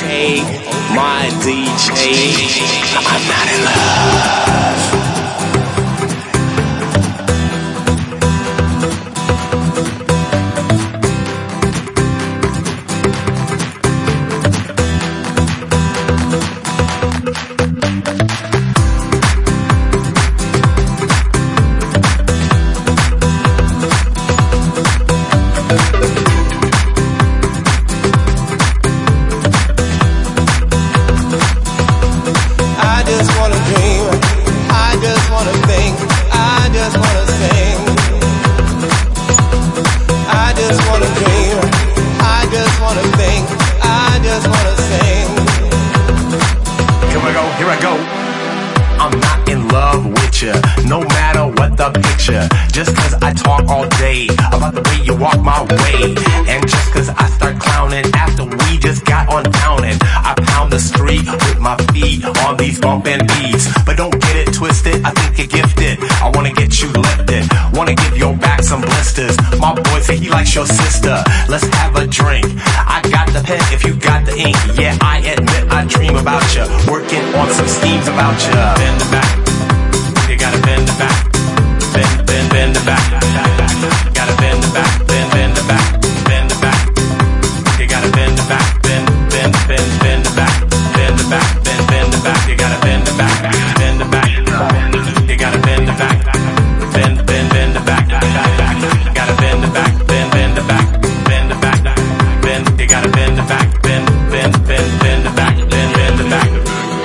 Okay, my DJ, I'm not in love. Here I go. I'm not in love with you, no matter what the picture. Just cause I talk all day about the way you walk my way, and just cause I start clowning after we just got on downing, I pound the street with my feet on these bumpin' beats. But don't get it twisted, I think you're gifted. I wanna get you lifted, wanna give your back some blisters. My boy say he likes your sister, let's have a drink. I got the pen if you got the ink. Yeah, I admit I dream about you, working on some schemes about you. Bend the back, you gotta bend the back. Bend the back, gotta bend the back, bend the back, bend the back. You gotta bend the back, bend the back, bend the back, bend the back. You gotta bend the back, bend the back. You gotta bend the back, bend the back. You gotta bend the back, bend the back, bend the back, bend. You gotta bend the back, bend the back, bend the back.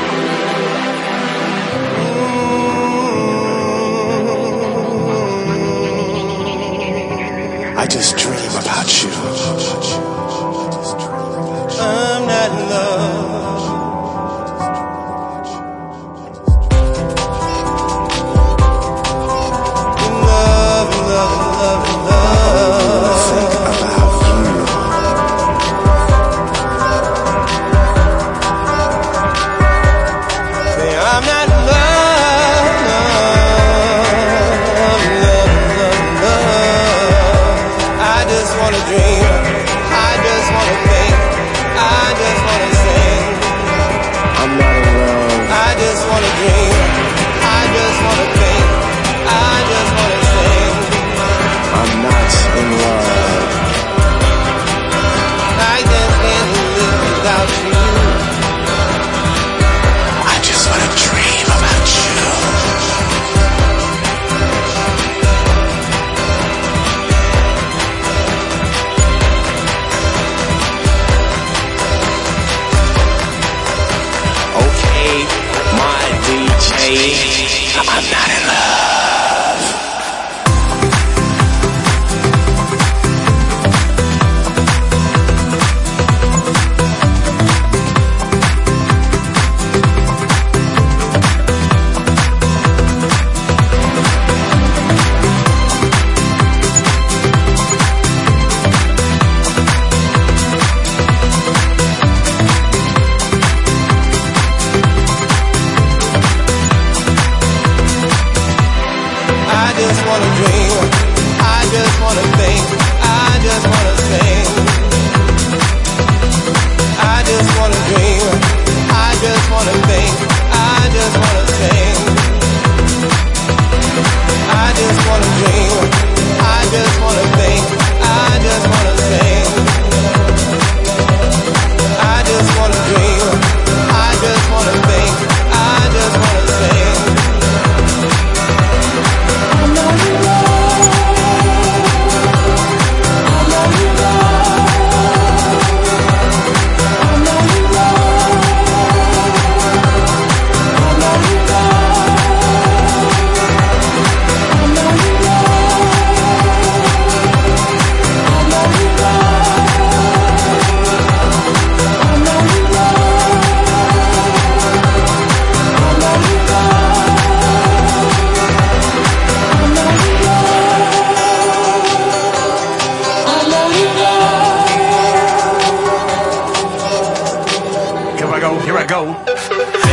I just dream about you. I'm not in love. In love, in love, in love, in love. Think about you. Say I'm not in love. I just wanna dream, I just wanna think, I just wanna sing. I'm not in love. I just wanna dream, I just wanna think, I just wanna sing. I'm not in love. I just can't live without you. I just wanna dream about you. I'm not in love. I just wanna dream, I just wanna think, I just wanna sing. I just wanna dream, I just wanna think, I just wanna sing. I just wanna dream, I just wanna think, I just wanna sing. I just wanna dream, I just wanna think, I just wanna sing. Here I go.